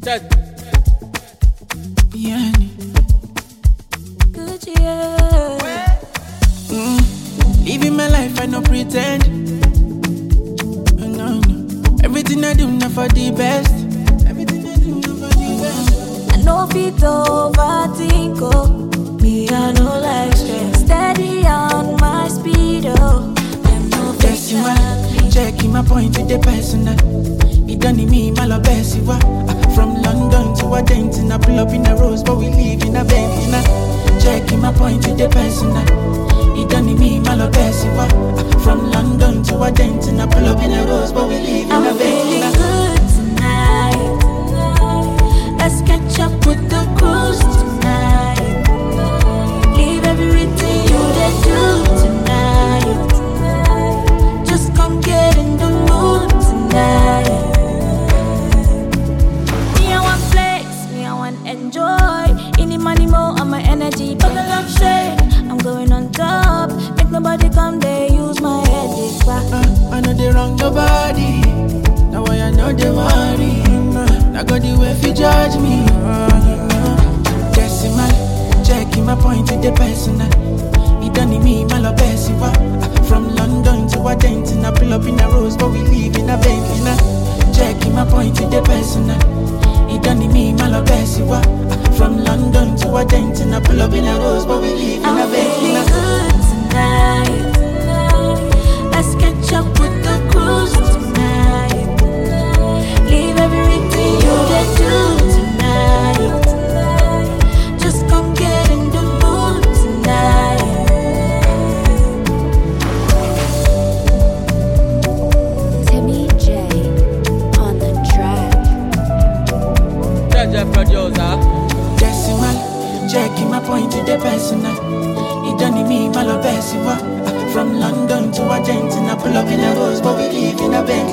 Check. Yeah. Good, yeah. Living my life, I no pretend. No, no. Everything I do, not for the best. Everything I do, not for the best. I know fit overthink, oh. Me, I know like stress. Steady on my speed, oh. Them no Yes, you are. Checking my point with the personal. It done in me, my love, best you are. From London to Argentina, pull up in a rose, but we live in a Bentley now. Checking my point with the personal. It done in me, my love, best you are. From London to Argentina, pull up in a rose, but we live in a I'm Bentley feeling now. good tonight. Let's catch up with the cruise tonight. Leave everything you did do tonight. Just come get in the mood tonight. Me, I want flex, me, I want enjoy. Any money more on my energy, but I love shade. I'm going on top, make nobody come there, use my headache back. I know they wrong nobody. Now I know they worry. Now got the way fi judge me. Guessing my checking my point with the personal. It done in me, my love best you are. From London to Argentina, pull up in a rose, but we live in a Bentley now. Checking my point with the personal. It done in me, my love best you are. From London to Argentina, pull up in a rose, but we live in a I'm Bentley feeling now. good tonight. Let's catch up with the cruise tonight. Leave everything you did do tonight. Just come get in the mood tonight. Timmy J on the track. Judge producer. Decimal, checking my point with the personal. It done in me, my love best you are. From London to Argentina, pull up in a rose, but we live in a Bentley.